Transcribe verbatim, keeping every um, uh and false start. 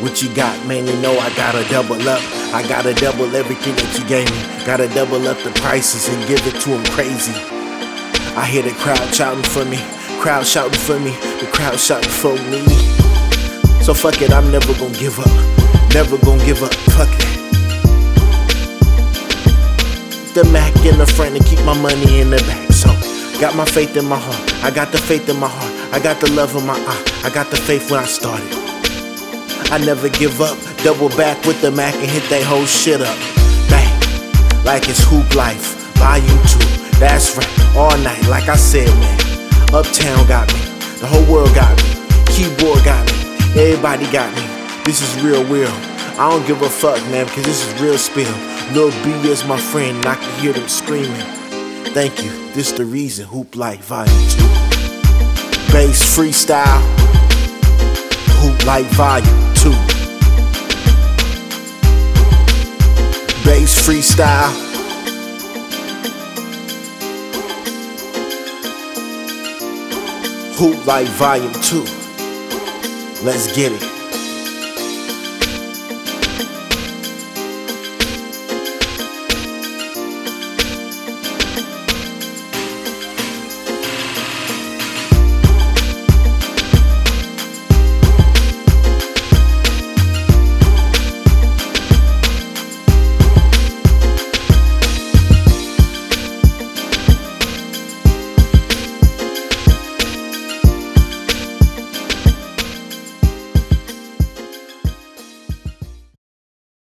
What you got, man, you know I gotta double up. I gotta double everything that you gave me. Gotta double up the prices and give it to them crazy. I hear the crowd shouting for me, crowd shouting for me, the crowd shouting for me. So fuck it, I'm never gonna give up, never gonna give up, fuck it. The Mac in the front and keep my money in the back. So, got my faith in my heart, I got the faith in my heart, I got the love in my eye, I got the faith when I started. I never give up, double back with the Mac and hit that whole shit up. Bang, like it's Hoop Life, volume two, that's right, all night, like I said, man. Uptown got me, the whole world got me, keyboard got me, everybody got me. This is real, real. I don't give a fuck, man, because this is real spill. Lil B is my friend, and I can hear them screaming. Thank you, this the reason, Hoop Life Volume two. Bass freestyle, Hoop Life Volume two. Bass freestyle. Hoop Life Volume two. Let's get it.